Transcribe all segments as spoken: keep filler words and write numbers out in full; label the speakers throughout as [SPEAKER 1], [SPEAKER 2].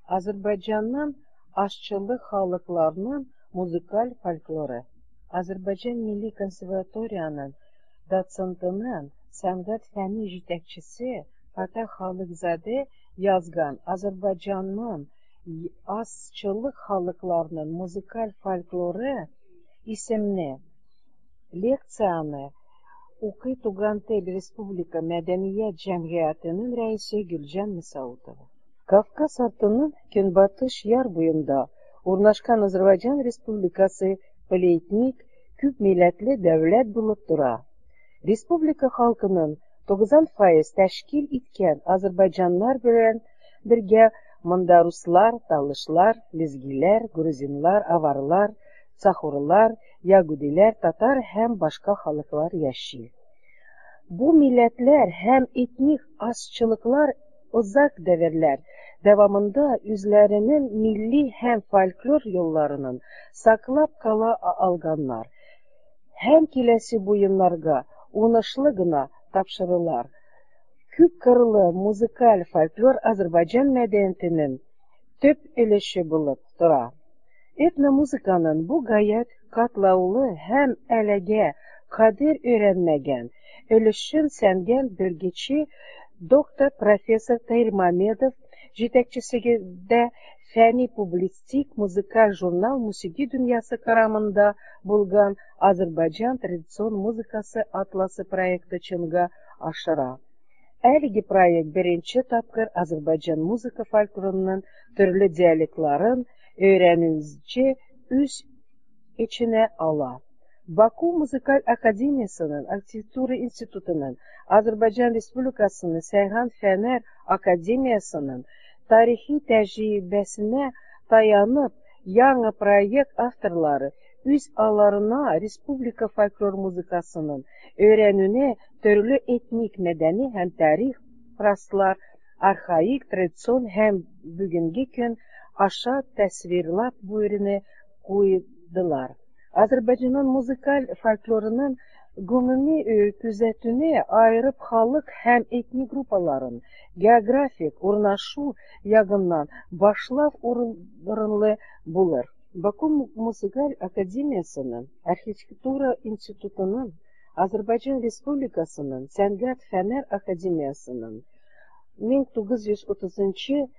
[SPEAKER 1] Azərbaycanın aşçılıq xalqlarının muzikal folkloru. Azərbaycan Milli Konservatoriyanın dotsentinin sənət fəni жетəkçisi Fatah Xalıqzadə yazgan Azərbaycanın aşçılıq xalqlarının muzikal folkloru isimli leksiyanı Uqi Tuğantel Respublika Medeniyet Cemiyeti'nin reisi Gülcan Misautova. Kafkas Artı'nın Künbatış Yar boyunda urnaşkan Azərbaycan Respublikası Politnik küp milletli devlet bulup dura. Respublika halkının doksan faiz teşkil etken Azerbaycanlar bilen birge mında Ruslar, Talışlar, Lizgiler, Gruzinlar, Avarlar, Sahurlar, Yagudiler, Tatar hem başka halklar yaşıyor. Bu milletler hem etnik aşçılıklar uzak devirler devamında üzlerinin milli hem folklor yollarının saklap kala alganlar. Hem kilesi boyunlarga ulaşlığına tapşırılar. Küp karılı muzikal folklor Azerbaycan medeniyetinin tüp ülüşü bulup dura. Etnomüzikanın bu gayet katlaulu hem elege kadir öğrenmegen, ülüşün sengen bölgeci Doktor Profesör Tahir Mamedov жетекçisinde feni publistik muzikal jurnal Musiki Dünyası karamında bulgan Azerbaycan Tradisyon Muzikası Atlası proyekti çınga aşıra. Elgi proyekt birinci tapkır Azerbaycan muzika folklorunun türlü diyaleklerin öğrenilci üz içine ala. Baku Müzikal Akademiyası'nın, Arkitektura İnstitutu'nun, Azerbaycan Respublikası'nın, Seyhan Fener Akademiyası'nın tarihi tecrübesine dayanıp yanı proyekt avtorları üz alarına Respublika folklor muzikasının öğrenine türlü etnik medeni hem tarih praslar, arhaik tradisyon hem bugünkü gün aşağı tasvirlap bu ürünü koydular. Azerbaycan'ın muzikal folklorunun gümumi küzetini ayırıp halk hem etnik grupaların geografik urnaşu yagından başlav orunlu bulur. Baku Müzikal Akademiyası'nın, Arkitektura İnstitutu'nun, Azerbaycan Respublikası'nın, Sənət Fənər Akademiyası'nın bin dokuz yüz otuzuncu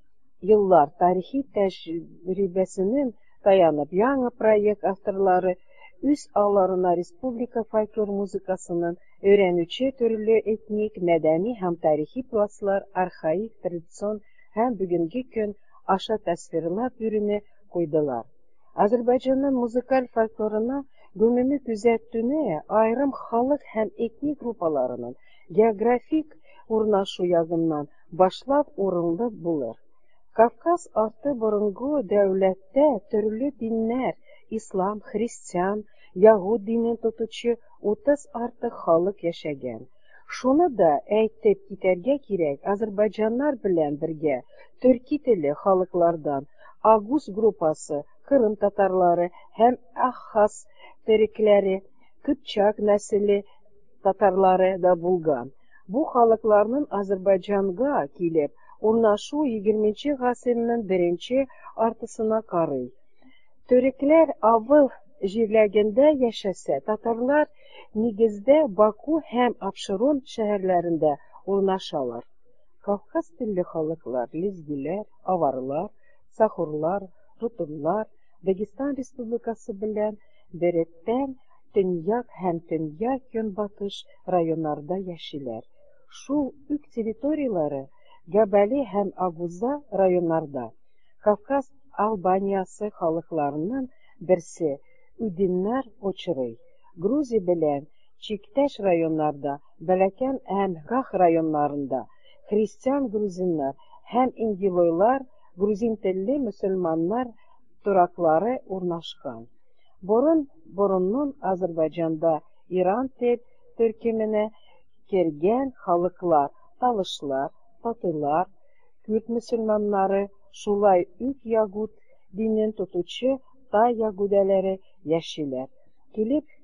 [SPEAKER 1] yıllar tarihi tecrübesinin dayanıp yanı proyekt avtorları üz ağlarına Respublika folklor muzikasının öğrenücü türlü etnik, medeni hem tarihi plaslar, arhaik, tradisyon hem bugünkü gün aşağı tasvirler ürünü koydular. Azerbaycan'ın muzikal folkloruna gümumi küzettiğine ayrım halk hem etnik grupalarının geografik urnaşu yagından başlap orunlu bulur. Kafkas artı burungu devlette türlü dinler, İslam, Hristiyan, Yahud dinin tutucu otuz artı halk yaşagan. Şunu da eytip giderge gerek Azerbaycanlar bilen birge Türki tili halklardan Agus grupası, Kırım Tatarları hem Ahhas Türkleri, Kıpçak nesili Tatarları da bulgan. Bu halklarının Azerbaycan'a gelip urnaşu yigirminci asırının birinci artısına karı. Türkler avıl jirlerinde yaşasa, Tatarlar nigizde Baku hem Abşeron şehirlerinde urnaşalar. Kafkas tilli halklar, Lizgiler, Avarlar, Sahurlar, Rutunlar, Dagestan Respublikası bilen Beretten, Tünyak hem Tünyak Yönbatış rayonlarda yaşaylar. Şu üç teritoriyaları Gabali hem Aguza rayonlarda. Kafkas Albaniyası halklarının birisi Üdinler Oçırıy. Gruzi bilen Çikteş rayonlarda, Belaken hem Gah rayonlarında Hristiyan Gruzinler hem İngiloylar, Gruzin tilli Müslümanlar durakları urnaşkan. Borun borunun Azerbaycan'da İran tel Türkimine kergen halklar, Talışlar, Tatılar, Kürt Müslümanları, şulay üç Yahud dinin tutucu ta Yahudileri yaşaylar. Gelip